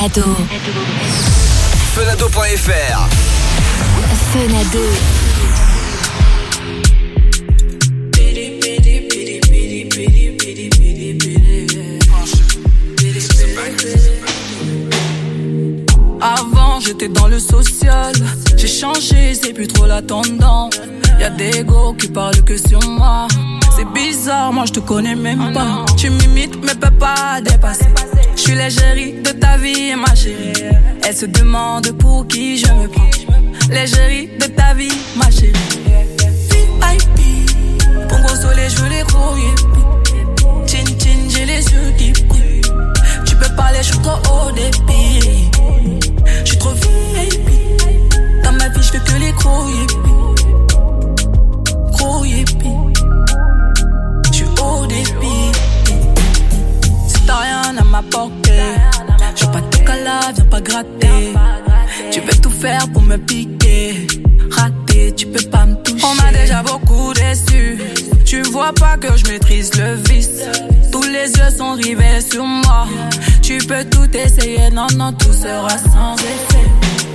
Ado. Fenado.fr. Fenado. Avant j'étais dans le social, j'ai changé, c'est plus trop la tendance. Y'a des go qui parlent que sur moi. C'est bizarre, moi je te connais même pas. Tu m'imites mais peux pas dépasser. Je suis l'égérie de ta vie ma chérie. Elle se demande pour qui je me prends. L'égérie de ta vie ma chérie. VIP, pour gros soleil je veux les gros yippies. Chin chin j'ai les yeux qui brillent. Tu peux parler, je suis trop haut débit. Je suis trop VIP. Dans ma vie je fais que les gros yippies. Gros yippies. Je suis haut débit. Si t'as rien à m'apporter, je veux pas te caler, viens pas gratter. Tu veux tout faire pour me piquer. Raté, tu peux pas me toucher. On m'a déjà beaucoup déçu. Tu vois pas que je maîtrise le vice. Tous les yeux sont rivés sur moi. Tu peux tout essayer, non, non, tout sera sans effet.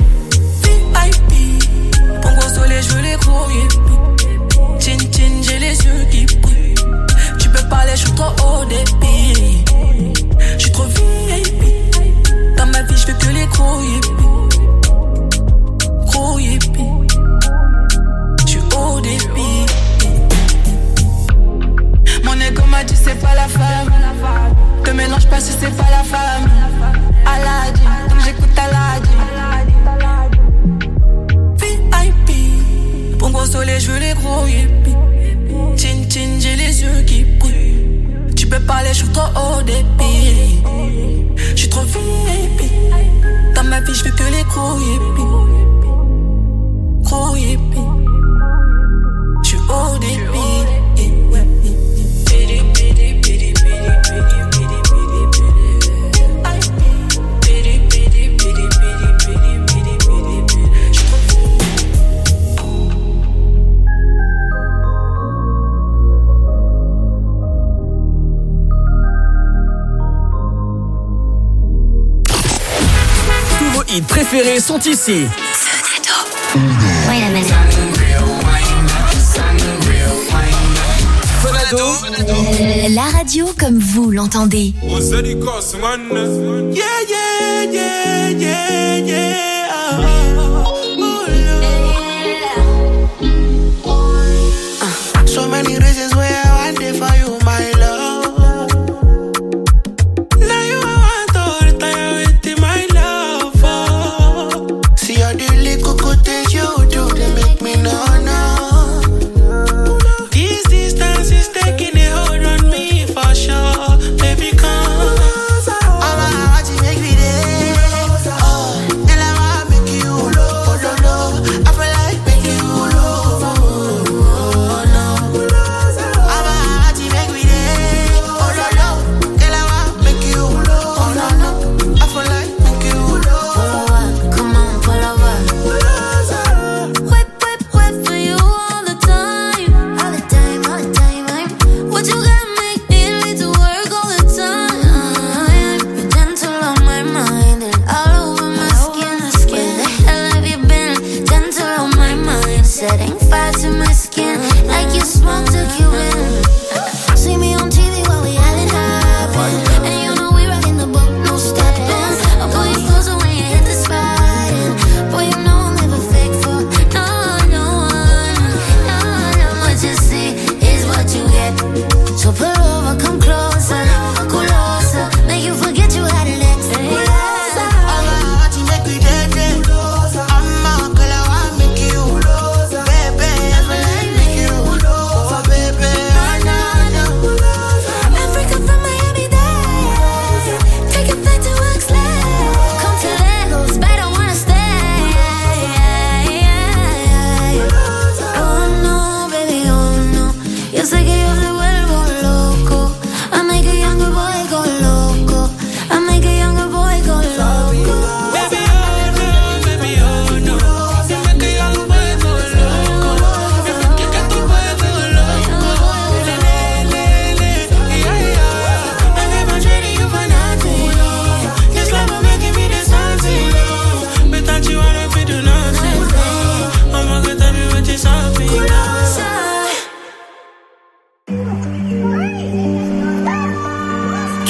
VIP, pour gros soleil, je veux les gros yippies. Chin chin, j'ai les yeux qui brillent. Tu peux parler, je suis trop haut débit. Je suis trop VIP. Dans ma vie, je fais que les gros yippies. Gros yippies. Je suis haut débit. Mon ego m'a dit c'est pas la femme. Te mélange pas si c'est pas la femme. Aladin, donc j'écoute Aladin. VIP, pour gros soleil je veux les gros yippies. Chin chin j'ai les yeux qui brillent. Tu peux parler, je suis trop haut débit. Je suis trop VIP. Dans ma vie je veux que les gros yippies. Gros yippies. Je suis haut débit. Hits préférés sont ici. Fenado. La radio comme vous l'entendez. So many reasons why I want it for you, my love. Now you want to retire with my love. Oh. See all the little good things you do, they make me no. This distance is taking a hold on me for sure. Baby, come. I'm a heart to make me there. Oh, and I want to make you love.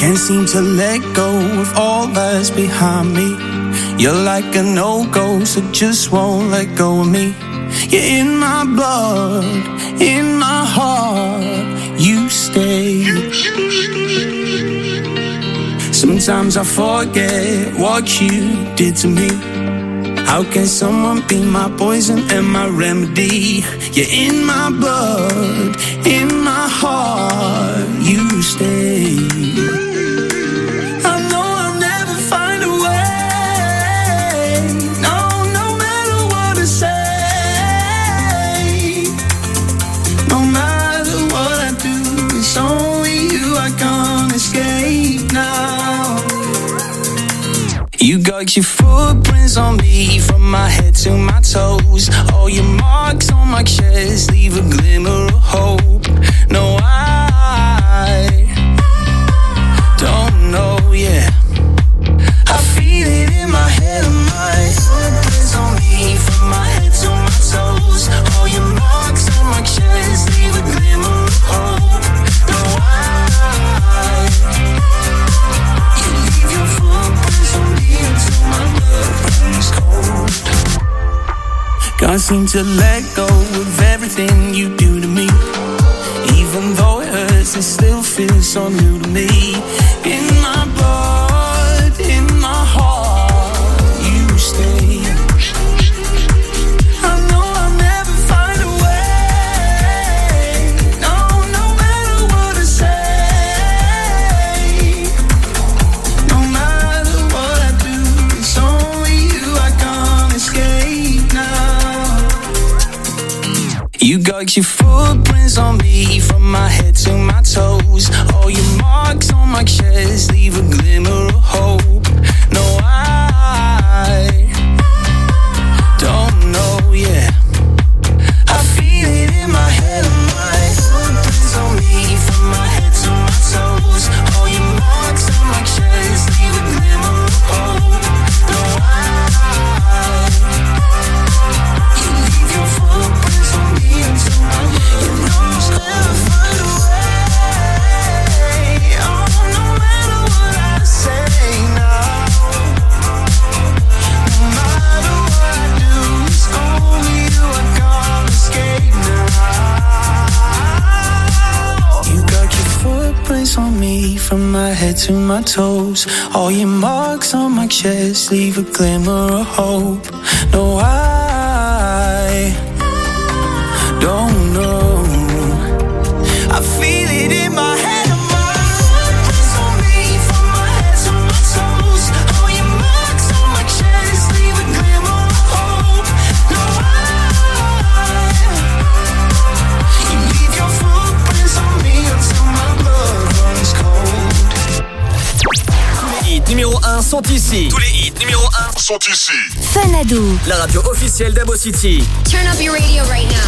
Can't seem to let go of all that's behind me. You're like a no-go, so just won't let go of me. You're in my blood, in my heart, you stay. Sometimes I forget what you did to me. How can someone be my poison and my remedy? You're in my blood, in my heart, you stay. I know I'll never find a way. No matter what I say. No matter what I do, it's only you I can't escape now. You got your footprints on me from my head to my toes. All your marks on my chest leave a glimmer of hope. No, I don't know, yeah. I feel it in my head and my footprints on me from my head to my toes. All your marks on my chest leave a glimmer of hope. No, you leave your footprints on me until my blood runs cold. Can't seem to let go of everything you do to me. Even though it hurts, it still feels so new to me. In my blood, in my heart, you stay. I know I'll never find a way. No matter what I say. No matter what I do, it's only you I can't escape now. You got your footprints on me from my head to my toes. All your marks on my chest leave a glimmer of hope. No, I don't know, yeah. I feel it in my head and my footprints on me from my head to my toes. All your marks on my chest leave a glimmer of hope. No, you leave your footprints on me until my blood runs cold. Never find a way. Oh, no matter what I say now. No matter what I do, it's only you I can't escape now. You got your footprints on me from my head to my toes. All your marks on my chest leave a glimmer of hope. No, I don't know. I feel it in my head and my footprints on me from my head to my toes. All your marks on my chest leave a glimmer of hope. No, you leave your footprints on me until my blood runs cold. Tous les hits numéro 1 sont ici. Tous les hits numéro 1 sont ici. Fun Ado. La radio officielle d'Abo City. Turn up your radio right now.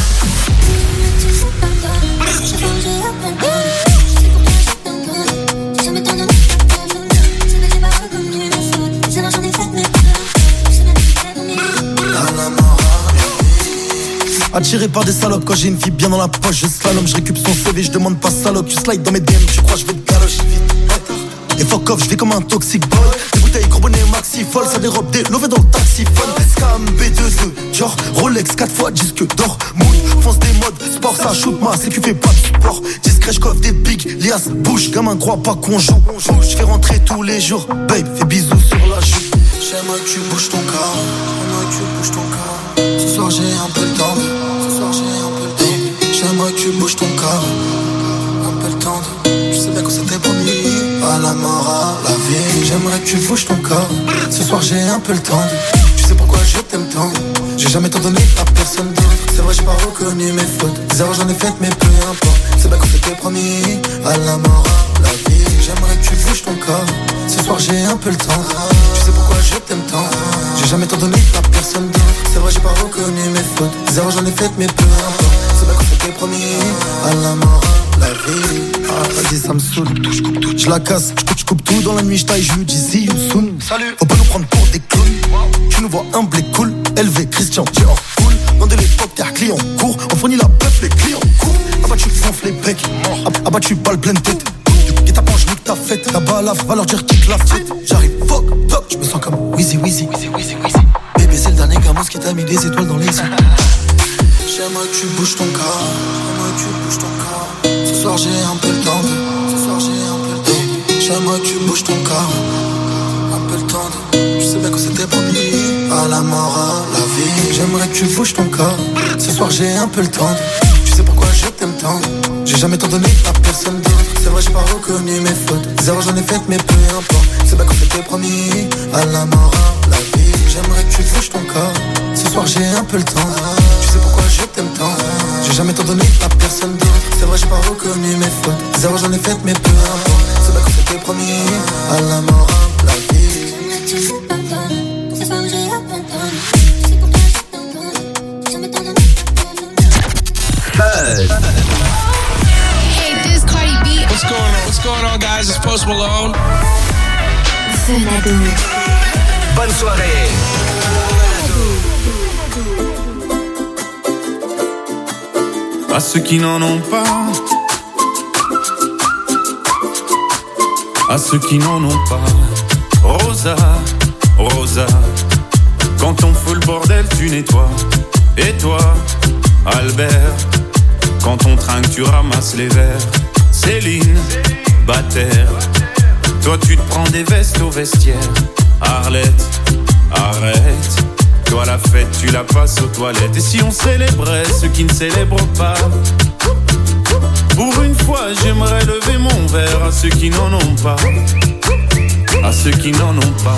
Attiré par des salopes, quand j'ai une fille bien dans la poche, je slalom, je récup son CV, je demande pas salope, tu slide dans mes DM, tu crois je vais te galoche vite. Et fuck off, je vais comme un toxic boy. Des bouteilles gros bonnet maxi folle, ça dérobe des lovés dans le taxiphone. Scam B2E, genre Rolex 4 fois disque d'or. Mood, fonce des modes, sport ça shoot ma sécu fait pas de sport. Discret, je coffre des bigs, lias, bouche, gamin crois pas qu'on joue. Je fais rentrer tous les jours, babe, fais bisous sur la joue. J'aimerais que tu bouges ton corps, j'aimerais que tu bouges ton corps. Ce soir j'ai un peu le temps, ce soir j'ai un peu le temps. J'aimerais que tu bouges ton corps, un peu le temps. Je sais bien que c'était promis, à la mort, à la vie. J'aimerais que tu bouges ton corps, ce soir j'ai un peu le temps. Tu sais pourquoi je t'aime tant, j'ai jamais tant donné à personne d'autre. C'est vrai j'ai pas reconnu mes fautes, des erreurs j'en ai faites mais peu importe. C'est bien que c'était promis, à la mort, à la vie. J'aimerais que tu bouges ton corps, ce soir j'ai un peu le temps. Tu sais pourquoi je t'aime tant, j'ai jamais tant donné à personne d'autre. C'est vrai j'ai pas reconnu mes fautes, des erreurs j'en ai faites mais peu importe. C'est bien que c'était promis, à la mort, à la vie. Vas-y ça me saoule, je la casse, je coupe tout dans la nuit, je taille, je lui dis see you soon. Salut. Faut pas nous prendre pour des clowns, tu nous vois un blé cool, élevé Christian, t'es en cool. Dans de l'époque, t'es client court, on fournit la bœuf, les clients courent. Abattu, gonfle les becs, abattu, balle pleine tête. Et ta panche, ta fête. Ta balafre va leur dire kick la fête. J'arrive, fuck, top, je me sens comme Wheezy. Bébé, c'est le dernier gamos qui t'a mis des étoiles dans les yeux. J'aimerais que tu bouges ton corps. Ce soir j'ai un peu le temps de. J'aimerais que tu bouges ton corps. Un peu le temps de. Tu sais bien que c'était promis. À la mort, à la vie. J'aimerais que tu bouges ton corps. Ce soir j'ai un peu le temps de. Tu sais pourquoi je t'aime tant. J'ai jamais tant donné à personne d'autre. C'est vrai j'ai pas reconnu mes fautes. Des erreurs j'en ai faites mais peu importe. C'est bien que c'était promis. À la mort, à la vie. J'aimerais que tu bouges ton corps. Ce soir j'ai un peu le temps. Tu sais pourquoi je t'aime tant. J'ai jamais tant donné à personne d'autre. C'est vrai j'ai pas reconnu mes fautes. Des erreurs j'en ai faites mais peu importe. C'est bien que c'était promis. À la mort, à la vie. Tu sais pardonne. Ce soir j'ai un peu le temps. Tu sais pourquoi je t'abandonne. J'ai jamais tant donné. Hey, this Cardi B. What's going on, guys? It's Post Malone. Fun ado. Bonne soirée. À ceux qui n'en ont pas, à ceux qui n'en ont pas. Rosa, Rosa, quand on fout le bordel tu nettoies. Et toi, Albert, quand on trinque tu ramasses les verres. Céline, Bataire, toi tu te prends des vestes au vestiaire. Arlette, arrête, toi la fête tu la passes aux toilettes. Et si on célébrait ceux qui ne célèbrent pas? Pour une fois j'aimerais lever mon verre à ceux qui n'en ont pas. À ceux qui n'en ont pas.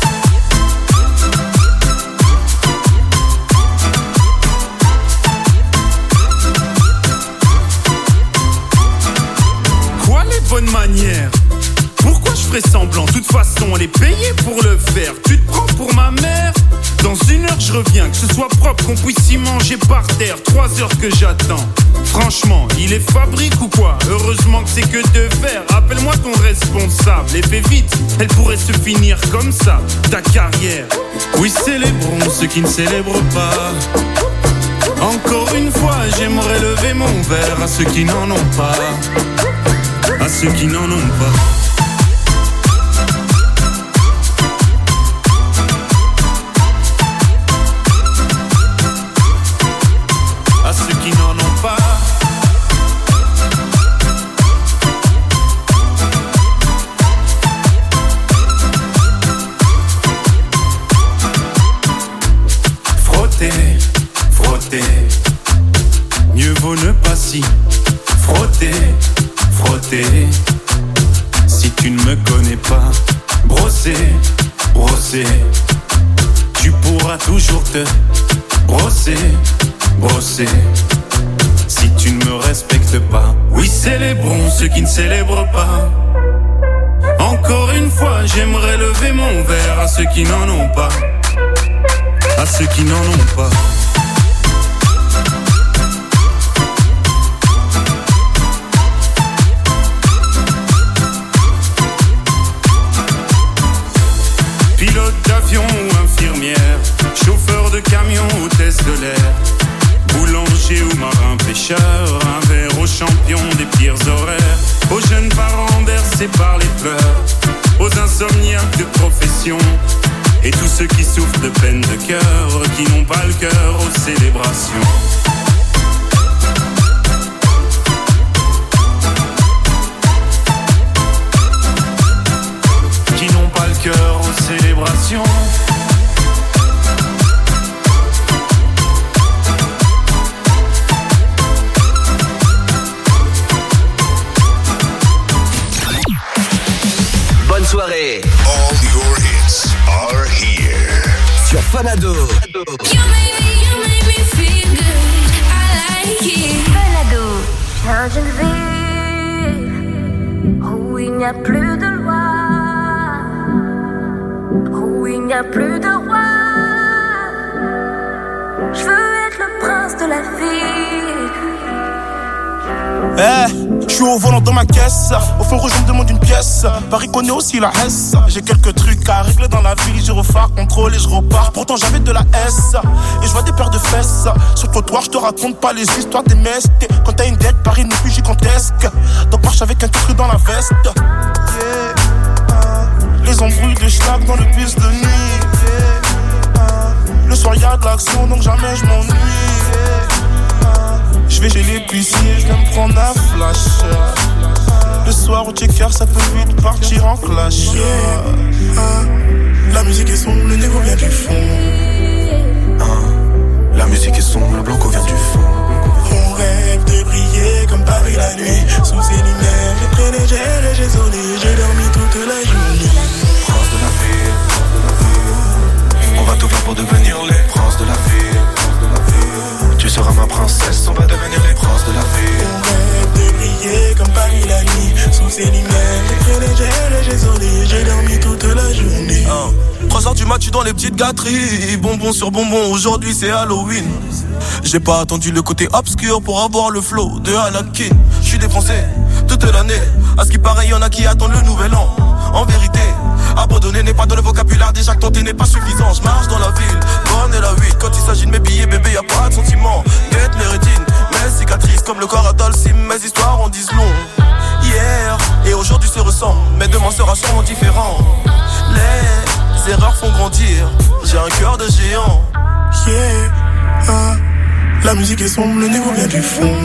Quoi les bonnes manières? Pourquoi je ferais semblant? De toute façon elle est payée pour le faire. Tu te prends pour ma mère? Dans 1 heure je reviens, que ce soit propre, qu'on puisse y manger par terre. 3 heures que j'attends. Franchement, il est fabrique ou quoi? Heureusement que c'est que de verre. Appelle-moi ton responsable et fais vite, elle pourrait se finir comme ça, ta carrière. Oui, célébrons ceux qui ne célèbrent pas. Encore une fois, j'aimerais lever mon verre à ceux qui n'en ont pas. À ceux qui n'en ont pas. Mieux vaut ne pas s'y frotter, frotter. Si tu ne me connais pas, brosser, brosser. Tu pourras toujours te brosser, brosser. Si tu ne me respectes pas, oui célébrons ceux qui ne célèbrent pas. Encore une fois j'aimerais lever mon verre à ceux qui n'en ont pas. À ceux qui n'en ont pas. Pilote d'avion ou infirmière, chauffeur de camion, hôtesse de l'air, boulanger ou marin pêcheur, un verre aux champions des pires horaires, aux jeunes parents bercés par les pleurs, aux insomniaques de profession, et tous ceux qui souffrent de peine de cœur, qui n'ont pas le cœur aux célébrations. Qui n'ont pas le cœur aux célébrations. Bonne soirée. All your hits are here. Sur Fun Ado. You make me feel good. I like it. Fun Ado. Viens, je vais où il n'y a plus de loi, où il n'y a plus de roi. Je veux être le prince de la ville. J'suis au volant dans ma caisse, au fond rouge on me demande une pièce. Paris connaît aussi la S. J'ai quelques trucs à régler dans la ville, gyrophare, contrôle et je repars. Pourtant j'avais de la S, et je vois des paires de fesses. Sur le trottoir j'te raconte pas les histoires des mestes. Quand t'as une dette, Paris n'est plus gigantesque. Donc marche avec un titre dans la veste. Les embrouilles de schlag dans le bus de nuit. Le soir y'a de l'action donc jamais je m'ennuie. Je vais chez l'épicier, je vais me prendre un flash. Le soir au checker ça peut vite partir en clash. La musique est sombre, le négo vient du fond. La musique est sombre, le blanco vient du fond. On rêve de briller comme Paris la nuit. Sous ces lumières, j'ai pris les gels et j'ai sonné. J'ai dormi toute la journée. Prince de la ville, on va tout faire pour devenir les princes de la ville. Tu seras ma princesse, on va devenir les princes de la ville. On rêve de briller comme Paris la nuit. Sous ces lumières, j'ai pris les gels et j'ai sonné. J'ai dormi toute la journée. 3h du mat, tu dans les petites gâteries. Bonbons sur bonbons, aujourd'hui c'est Halloween. J'ai pas attendu le côté obscur pour avoir le flow de Anakin. J'suis défoncé toute l'année. À ce qui paraît, y'en a qui attendent le nouvel an. En vérité, abandonner n'est pas dans le vocabulaire. Déjà que tenter n'est pas suffisant. J'marche dans la ville, bonne et la 8. Quand il s'agit de mes billets, bébé, y'a pas de sentiment. Guette mes rétines, mes cicatrices. Comme le corps à Dolcim, mes histoires en disent long. Hier et aujourd'hui se ressemblent, mais demain sera sûrement différent. Les erreurs font grandir, j'ai un cœur de géant. La musique est sombre, le négo vient du fond.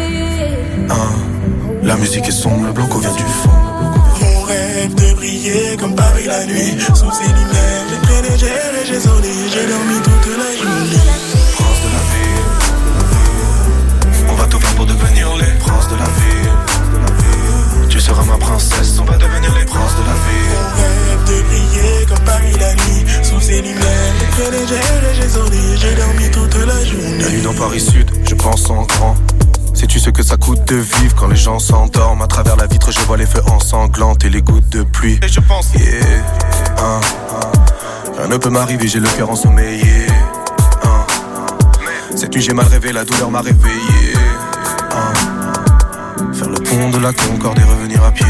La musique est sombre, le blanco vient du fond. On rêve de briller comme Paris la nuit. Sous ces lumières, j'ai pris les gels et j'ai sonné. J'ai dormi toute la journée. Prince de la ville, on va tout faire pour devenir les princes de la ville. Tu seras ma princesse, on va devenir les princes de la ville. On rêve de briller comme Paris la nuit. Sous ces lumières, j'ai pris les gels et j'ai sonné. J'ai dormi toute la journée. La nuit dans Paris Sud, je pense en grand. Sais-tu ce que ça coûte de vivre quand les gens s'endorment? À travers la vitre, je vois les feux ensanglantes et les gouttes de pluie. Et je pense, rien ne peut m'arriver, j'ai le cœur ensommeillé. Cette nuit, j'ai mal rêvé, la douleur m'a réveillé. Faire le pont de la Concorde et revenir à pied.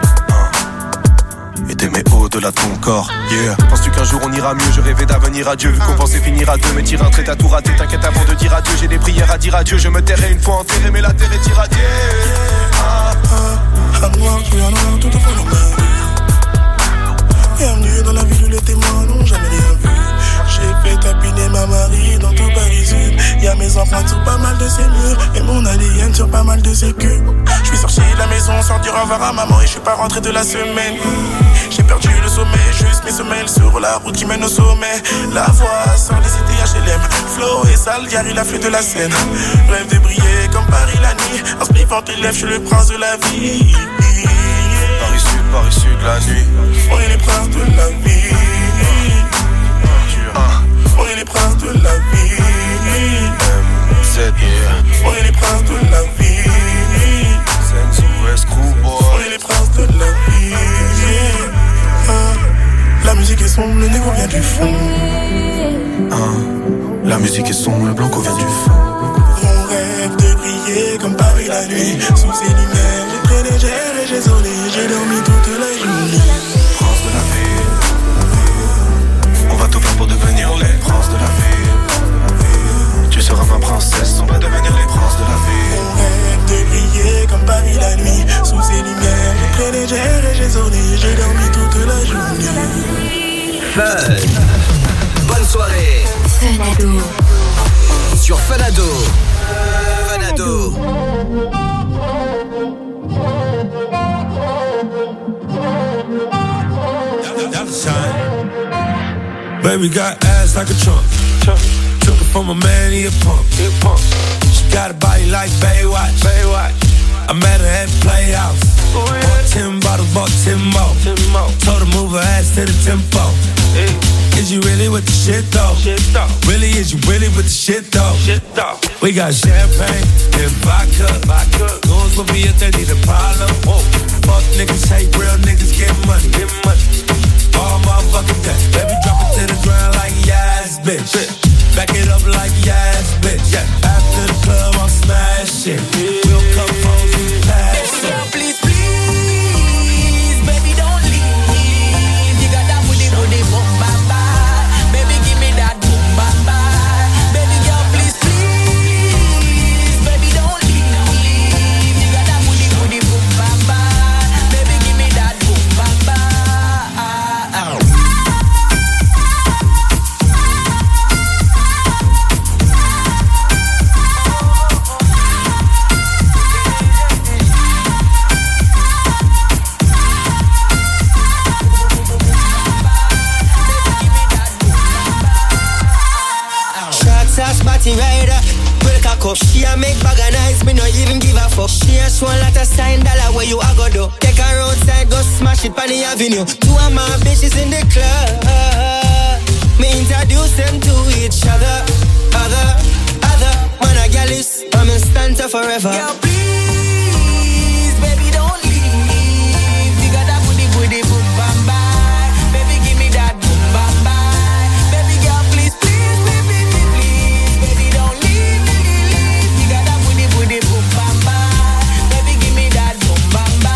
Et t'aimer au-delà de ton corps, Penses-tu qu'un jour on ira mieux? Je rêvais d'avenir à Dieu. Vu qu'on pensait finir à deux, mais tire un trait, t'as tout raté. T'inquiète avant de dire adieu, j'ai des prières à dire adieu. Je me tairai une fois enterré, mais la terre est irradiée. À moi, je viens dans tout au fond de ma vie. Bienvenue dans la ville où les témoins n'ont jamais rien vu. J'ai fait tapiner ma Marie dans tout Paris Sud. Y'a mes empreintes sur pas mal de ses murs et mon ADN sur pas mal de ses culs. J'suis sorti de la maison sans dire au revoir à maman et j'suis pas rentré de la semaine. J'ai perdu le sommeil, juste mes semelles sur la route qui mène au sommet. La voix sort des cités HLM, Flo et Sal, Gary, la flûte de la Seine. Rêve de briller comme Paris la nuit. En spliff en tes lèvres, j'suis le prince de la vie. Paris Sud, la nuit. On est les princes de la vie. On est les princes de la vie. On est les princes de la vie. On est les princes de la vie. La musique est sombre, le négo vient du fond. La musique est sombre, le blanco vient du fond. On rêve de briller comme Paris la nuit. Sous ces lumières, j'ai pris les gels et j'ai sonné. J'ai dormi toute la journée. Prince de la ville, on va tout faire pour devenir les princes de la ville. Tu seras ma princesse, on va devenir les princes de la ville. On rêve de briller comme Paris la nuit. Sous ces lumières, j'ai pris les gels et j'ai sonné. J'ai dormi toute la journée. Fun. Bonne soirée. Fun ado. Sur Fun Ado. Fun Ado. Baby got ass like a trunk. Took it from a man, he a punk. She got a body like Baywatch. I met her at Playhouse. Bought 10 bottles, bought 10 more. Told her move her ass to the tempo. Is you really with the shit though? Really, is you really with the shit though? We got champagne and vodka. Goons will be if they need a problem. Fuck niggas, hate real niggas, get money. All motherfucking day. Baby, drop it to the ground like yes, bitch. Back it up like yes, bitch. After the club, I'm smashing. We'll come home, we pass it. up. She a make bag of nice, me no even give a fuck. She a show a lot of sign dollar where you a go do. Take her outside, go smash it on the avenue. Two of my bitches in the club. Me introduce them to each other. Other, man a gal is, I'm in stanza forever. Girl, please, baby, don't leave. You got that booty, boom, bam, bye. Baby, give me that boom, bam, bye. Baby, girl, please, please, baby, don't leave. You got that booty, boom, bam, bye. Baby, give me that boom, bam, bye.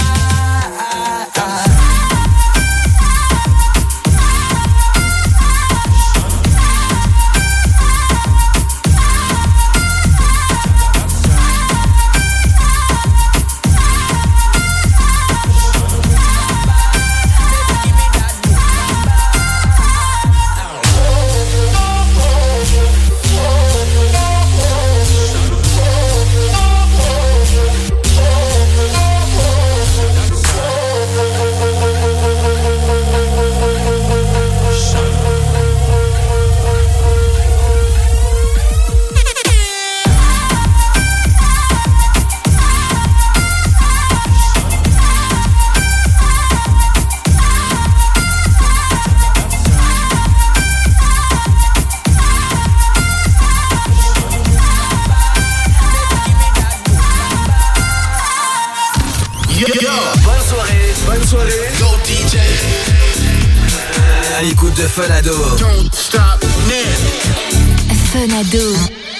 À l'écoute de Fun Ado. Don't stop now. Fun Ado.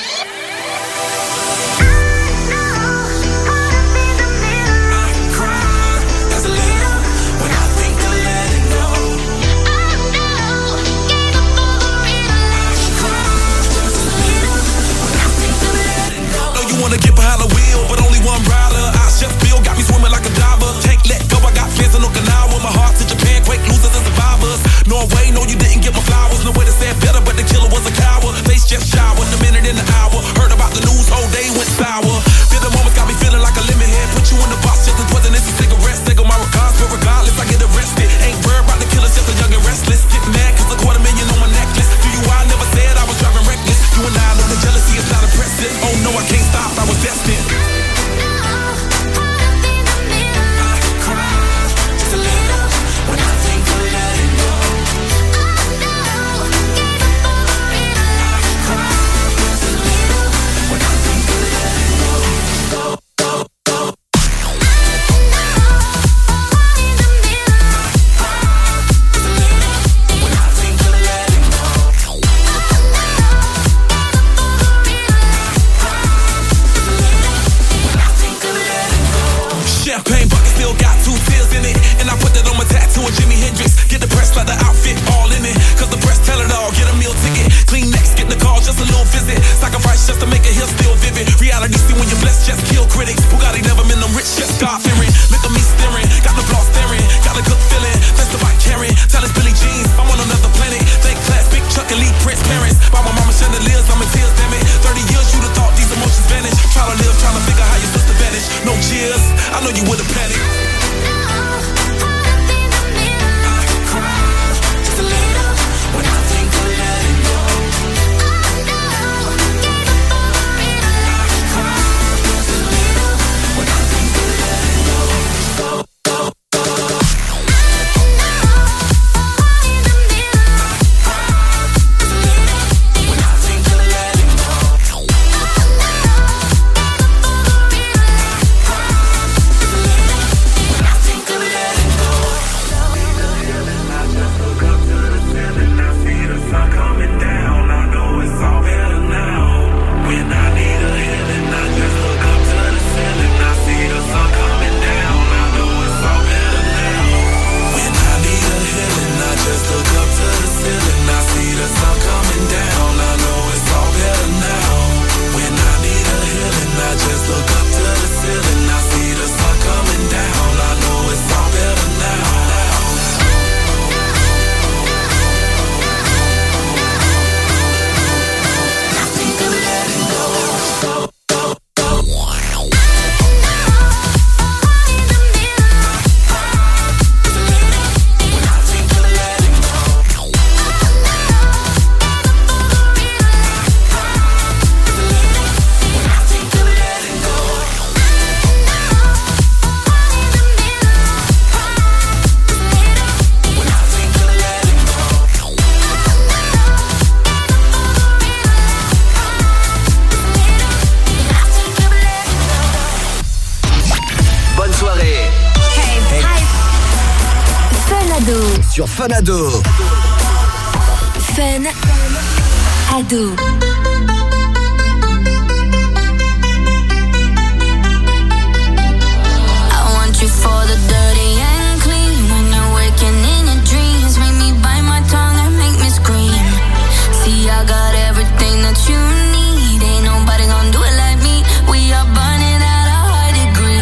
Wanna get behind the wheel, but only one rider. I chef Bill got me swimming like a diver. Can't let go, I got fans in Okinawa. My heart to Japan, quake losers and survivors. Norway, no, you didn't get my flowers. No way to say it better, but the killer was a coward. Face just showered, a minute in the sur Fun Ado. Fun Ado. You for the dirty and clean. When you're waking in your dreams, make me bite my tongue and make me scream. See, I got everything that you need. Ain't nobody gonna do it like me. We are burning at a high degree.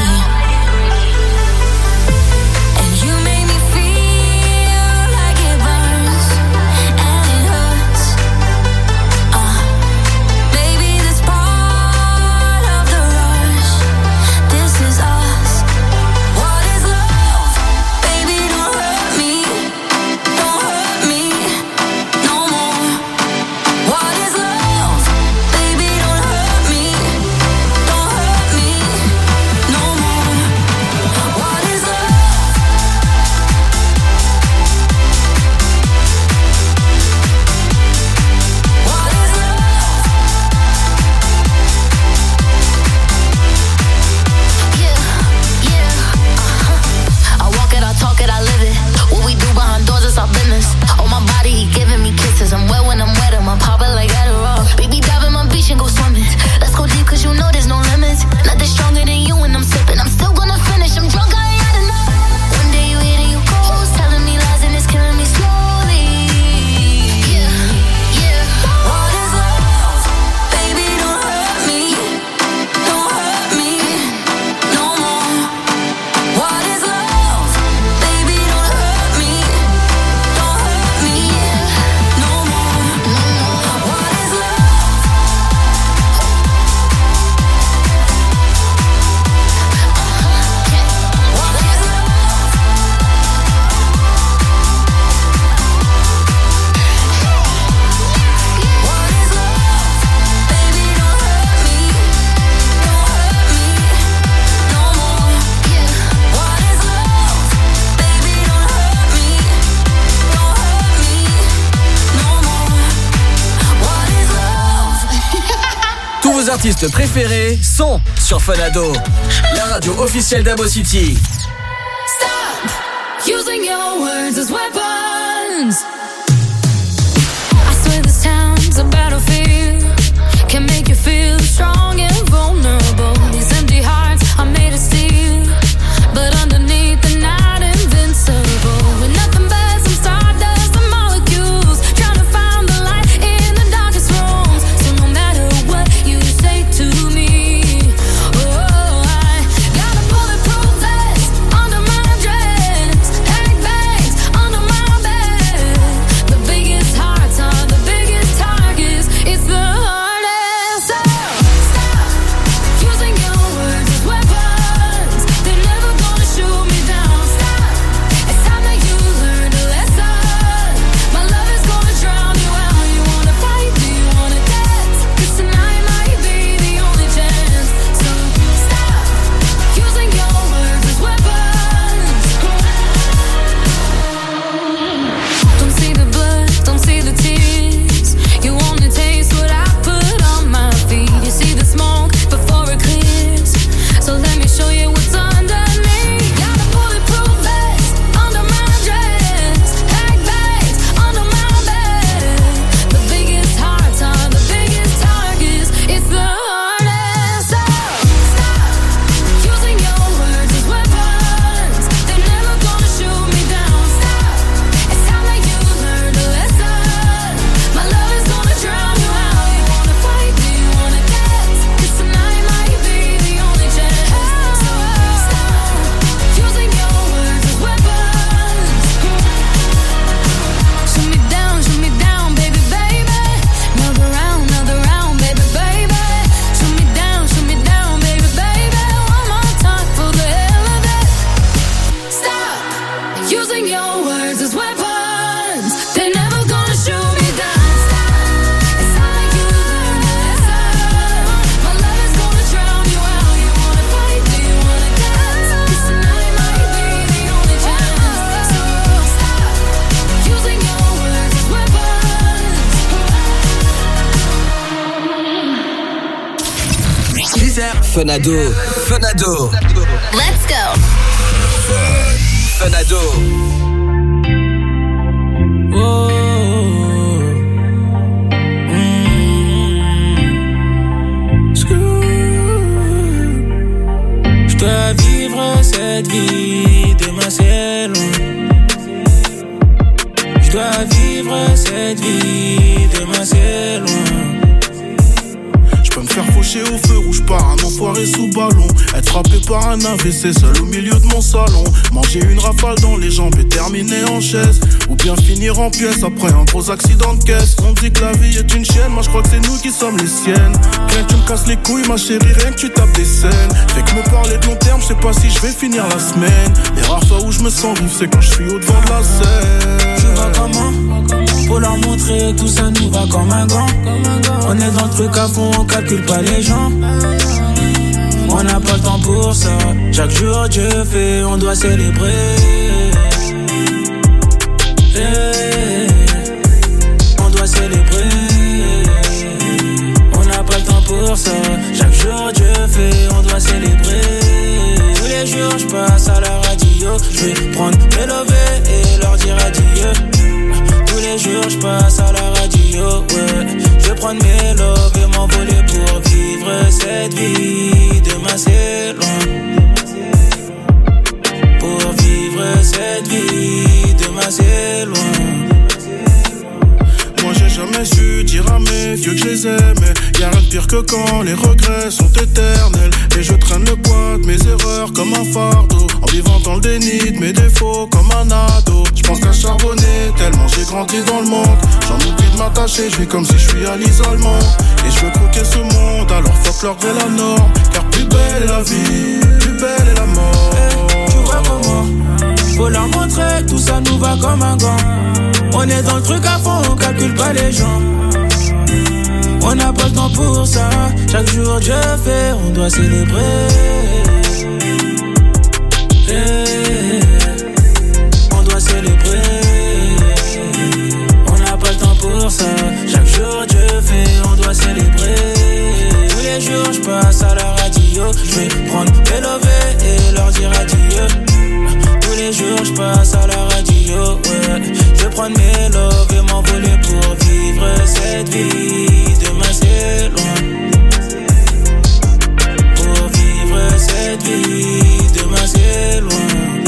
And you make me feel like it burns and it hurts. Baby, this part of the rush. This is us. Our business. On my body, he giving me kisses. I'm wet when I'm wet, I'm popping like Adderall. Baby, dive in my beach and go swimming. Let's go deep, cause you know there's no limits. Nothing stronger than you when I'm sipping. I'm still gonna finish, I'm drunk, I ain't had enough. One day you hit and you close, telling me lies and it's killing me slowly. Yeah, yeah. What is love? Baby, don't hurt me. Don't hurt me no more. What is love? Baby, don't hurt me. Vos artistes préférés sont sur Fun Ado, la radio officielle d'Abo City. Stop using your words as weapons. I swear this town's a battlefield. Can make you feel strong and vulnerable. These empty hearts are made of steel, but underneath they're not invincible. With nothing but some stardust and molecules, trying to find the light in the darkest rooms. So no matter what you say to me, oh, I got a bulletproof vest under my dress, egg bags under my bed. The biggest hearts are the biggest targets. It's the hardest. So stop using your words as weapons. They're never gonna shoot me down. Stop. It's time that you learned a lesson. My love is gonna drown you out. You wanna fight? Do you wanna dance? 'Cause tonight might be the only chance. So stop using your words as weapons. Don't see the blood, don't see the tears. You only taste what I put on my feet. You see the smoke before it clears. So let me show you what's underneath. Got a bulletproof vest under my dress, egg bags under my bed. The biggest hearts are the biggest targets. It's the hardest. So stop using your words as weapons. They're never gonna shoot me down. Stop. It's time that you learned a lesson. My love is gonna drown you out. You wanna fight? Do you wanna dance? 'Cause tonight might be the only chance. So stop using your words as weapons. Shoot me down, baby, baby. Another round, baby, baby. Shoot me down, baby, baby. One more time for the hell of it. Stop using your words as weapons. They're never gonna shoot me down. Stop. It's time that you learn a lesson. My love is gonna drown you out. You wanna fight? Do you wanna dance? 'Cause tonight might be the only chance. So stop using your words as weapons. Fun Ado, Fun Ado, Let's go. Fun Ado. Je dois vivre cette vie, demain c'est long. Je dois vivre cette vie, demain c'est long. J'peux me faire faucher au feu rouge par un enfoiré sous ballon. Être frappé par un AVC seul au milieu de mon salon. Manger une rafale dans les jambes et terminer en chaise. Ou bien finir en pièces après un gros accident de caisse. On dit que la vie est une chienne, moi je crois que c'est nous qui sommes les siennes. Rien que tu me casses les couilles ma chérie, rien que tu tapes des scènes. Fait que me parler de long terme, je sais pas si je vais finir la semaine. Les rares fois où je me sens vivre, c'est quand je suis au devant de la scène. Tu vas comment? Pour leur montrer que tout ça nous va comme un gant. On est dans le truc à fond, on calcule pas les gens. On n'a pas le temps pour ça. Chaque jour Dieu fait, on doit célébrer. On doit célébrer. On n'a pas le temps pour ça. Chaque jour Dieu fait, on doit célébrer. Tous les jours je passe à la radio. Je vais prendre mes lovés et leur dire adieu. Tous les jours je passe à la radio, ouais. Je vais prendre mes loves et m'envoler pour vivre cette vie. Demain c'est long. Pour vivre cette vie, demain c'est loin. Moi j'ai jamais su dire à mes vieux que je les aimais. Y'a rien de pire que quand les regrets sont éternels. Et je traîne le poids de mes erreurs comme un fardeau. En vivant dans le déni de mes défauts comme un ado. J'pense qu'à charbonner tellement j'ai grandi dans le monde. J'en oublie de m'attacher, je vis comme si je suis à l'isolement. Et je veux croquer ce monde, alors fuck l'ordre et la norme. Car plus belle est la vie, plus belle est la mort. Tu vois comment? Faut leur montrer que tout ça nous va comme un gant. On est dans le truc à fond, on calcule pas les gens. On n'a pas le temps pour ça. Chaque jour Dieu fait, on doit célébrer. On doit célébrer. On n'a pas le temps pour ça. Chaque jour Dieu fait, on doit célébrer. Tous les jours je passe à la radio. Je vais prendre mes lovés et leur dire adieu. Tous les jours je passe à la radio, ouais. Je vais prendre mes loves et m'envoler pour vivre cette vie. Demain c'est loin. Pour vivre cette vie, demain c'est loin.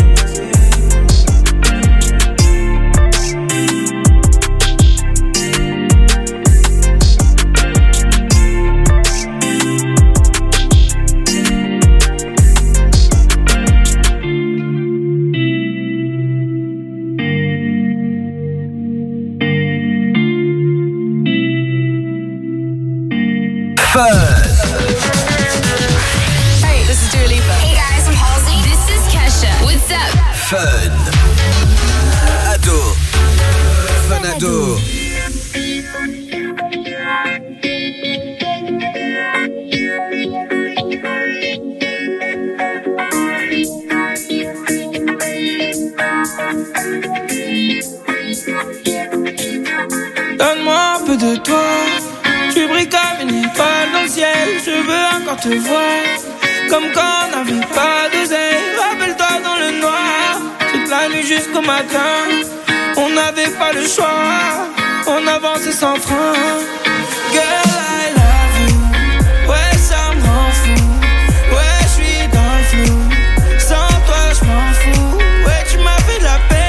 Hey, this is Dua Lipa. Hey guys, I'm Halsey. This is Kesha. What's up? Fun. Ado. Fun Ado. Donne-moi un peu de toi. Tu brilles comme une étoile dans le ciel. Je veux encore te voir. Comme quand on n'avait pas d'oseille. Rappelle-toi dans le noir. Toute la nuit jusqu'au matin. On n'avait pas le choix. On avançait sans frein. Girl, I love you. Ouais, ça me rend fou. Ouais, je suis dans le flou. Sans toi, je m'en fous. Ouais, tu m'as fait de la peine.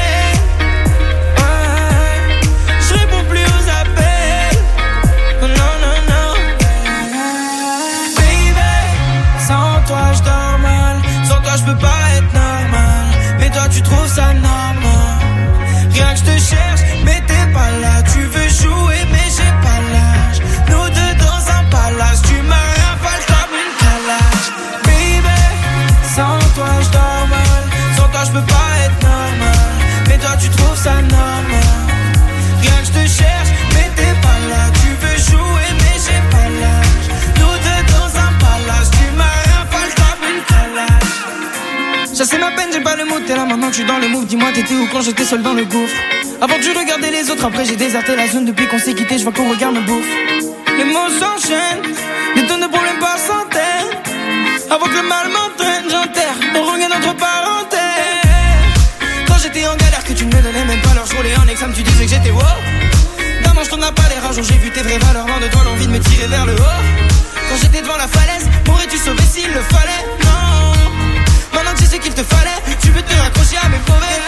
Je peux pas être normal, mais toi tu trouves ça normal. Rien que je te cherche, mais t'es pas là. Tu veux jouer, mais j'ai pas l'âge. Nous deux dans un palace, tu m'as rien fait comme une calage. Baby, sans toi je dors mal. Sans toi je peux pas être normal, mais toi tu trouves ça normal. Rien que je te cherche, mais t'es pas là. Tu veux jouer, mais j'ai pas l'âge. Nous deux dans un palace, tu m'as rien fait comme une calage. Chassé ma peine, j'ai pas le mood, t'es là maintenant que je suis dans le move. Dis-moi t'étais où quand j'étais seul dans le gouffre? Avant que je regardais les autres, après j'ai déserté la zone. Depuis qu'on s'est quitté, je vois qu'on regarde me bouffe. Les mots s'enchaînent, des tonnes de problèmes par centaines. Avant que le mal m'entraîne, j'enterre, on regarde notre parenthèse. Toi Quand j'étais en galère que tu ne me donnais même pas l'heure. Je roulais en examen, tu disais que j'étais wow. D'amant je t'en as pas l'air. Un jour j'ai vu tes vraies valeurs. Loin de toi l'envie de me tirer vers le haut. Quand j'étais devant la falaise, m'aurais-tu sauvé s'il le fallait? Non. Maintenant que tu sais qu'il te fallait, tu peux te raccrocher à mes mauvais.